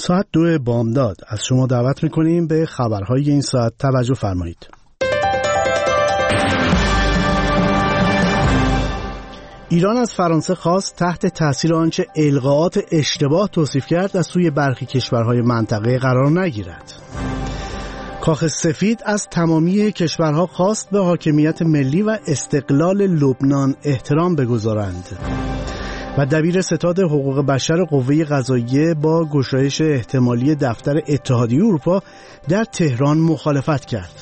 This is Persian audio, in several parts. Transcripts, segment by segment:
ساعت 2 بامداد از شما دعوت میکنیم به خبرهای این ساعت توجه فرمایید. ایران از فرانسه خواست تحت تاثیر آنچه القاءات اشتباه توصیف کرد از سوی برخی کشورهای منطقه قرار نگیرد. کاخ سفید از تمامی کشورها خواست به حاکمیت ملی و استقلال لبنان احترام بگذارند. و دبیر ستاد حقوق بشر قوه قضاییه با گشایش احتمالی دفتر اتحادیه اروپا در تهران مخالفت کرد.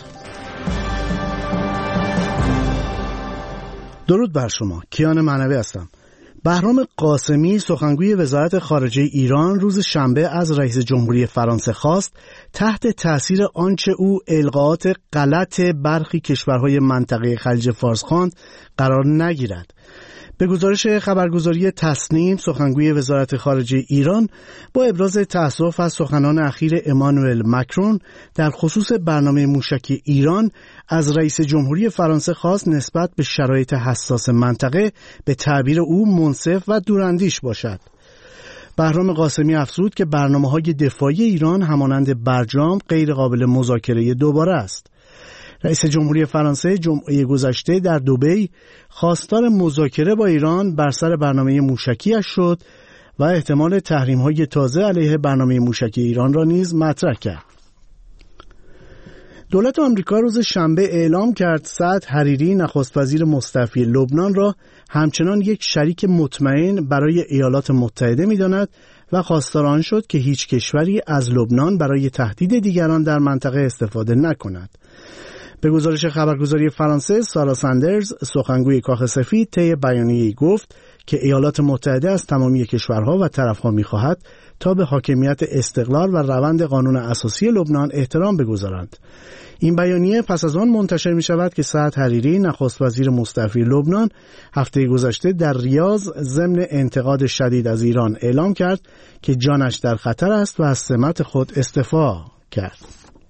درود بر شما، کیان معنوی هستم. بهرام قاسمی سخنگوی وزارت خارجه ایران روز شنبه از رئیس جمهوری فرانسه خواست تحت تاثیر آنچه او القاءات غلط برخی کشورهای منطقه خلیج فارس خواند قرار نگیرد. به گزارش خبرگزاری تصنیم، سخنگوی وزارت خارجه ایران با ابراز تأسف از سخنان اخیر امانوئل مکرون در خصوص برنامه موشکی ایران از رئیس جمهوری فرانسه خواست نسبت به شرایط حساس منطقه به تعبیر او منصف و دوراندیش باشد. بهرام قاسمی افزود که برنامه‌های دفاعی ایران همانند برجام غیر قابل مذاکره دوباره است. رئیس جمهوری فرانسه جمعه گذشته در دبی خواستار مذاکره با ایران بر سر برنامه موشکی‌اش شد و احتمال تحریم‌های تازه علیه برنامه موشکی ایران را نیز مطرح کرد. دولت آمریکا روز شنبه اعلام کرد سعد حریری نخست وزیر مستعفی لبنان را همچنان یک شریک مطمئن برای ایالات متحده می‌داند و خواستار آن شد که هیچ کشوری از لبنان برای تهدید دیگران در منطقه استفاده نکند. به گزارش خبرگزاری فرانسه، سارا ساندرز سخنگوی کاخ سفید طی بیانیه‌ای گفت که ایالات متحده از تمامی کشورها و طرفها می‌خواهد تا به حاکمیت استقلال و روند قانون اساسی لبنان احترام بگذارند. این بیانیه پس از آن منتشر می‌شود که سعد حریری نخست وزیر مستعفی لبنان هفته گذشته در ریاض ضمن انتقاد شدید از ایران اعلام کرد که جانش در خطر است و از سمت خود استعفا کرد.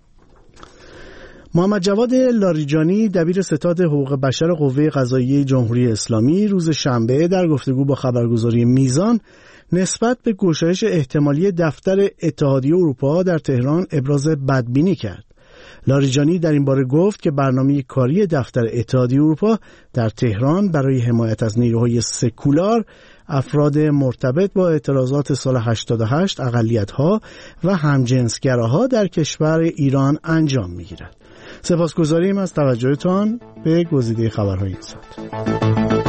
محمد جواد لاریجانی دبیر ستاد حقوق بشر قوه قضاییه جمهوری اسلامی روز شنبه در گفتگو با خبرگزاری میزان نسبت به گشایش احتمالی دفتر اتحادیه اروپا در تهران ابراز بدبینی کرد. لاریجانی در این باره گفت که برنامه کاری دفتر اتحادیه اروپا در تهران برای حمایت از نیروهای سکولار، افراد مرتبط با اعتراضات سال 88 اقلیت‌ها و همجنسگراها در کشور ایران انجام می‌گیرد. سپاسگزاریم از توجهتان به گزیده خبرهای این ساعت.